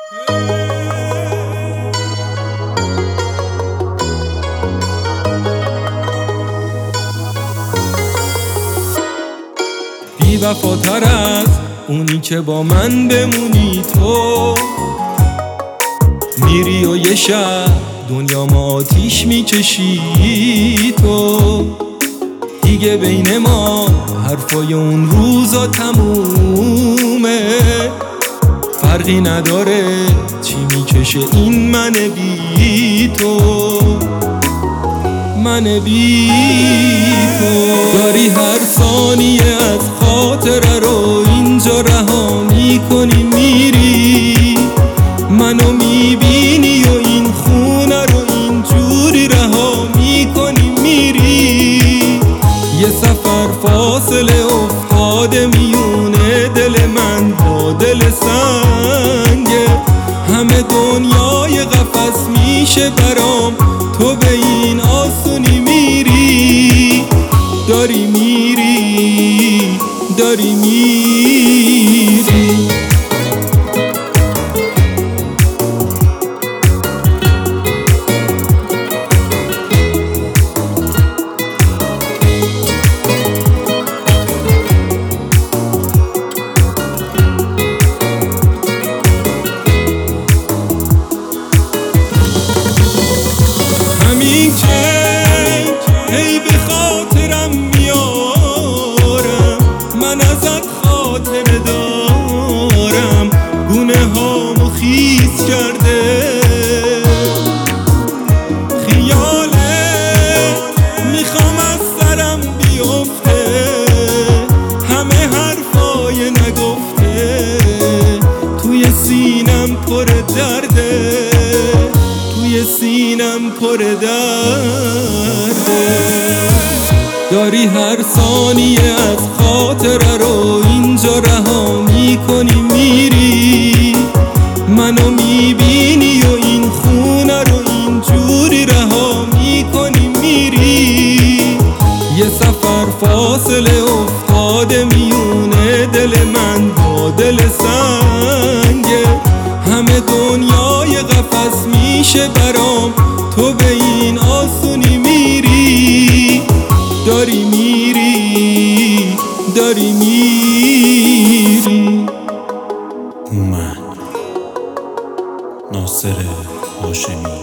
بی وفاتر از اونی که با من بمونی تو، میری و یه شب دنیا ما آتیش میکشی تو. دیگه بین ما حرفای اون روزا تمومه، فرقی نداره چی میکشه این من بی تو، من بی تو. داری هر ثانیه از خاطره رو اینجا رها میکنی میری، منو میبینی و این خونه رو اینجوری رها میکنی میری. یه سفر فاصله افتاده میونه دل من با دل سنگه، همه دنیای قفس میشه برام، تو به این آسونی میری. داری میری، داری میری. همین که هی به خاطرم میارم، من ازت خاطره دارم، گونه هامو خیس کرده خیاله، میخوام از سرم بیفته همه حرفای نگفته، توی سینم پر درده، توی سینم پر درده. داری هر ثانیه از خاطره رو اینجا رها میکنی میری، منو میبینی و این خونه رو اینجوری رها میکنی میری. یه سفر فاصله افتاده میونه دل من با دل سنگه، همه دنیای قفس میشه برام، تو به این آسونی میری. داری میری، داری میری. من ناصر هاشمی.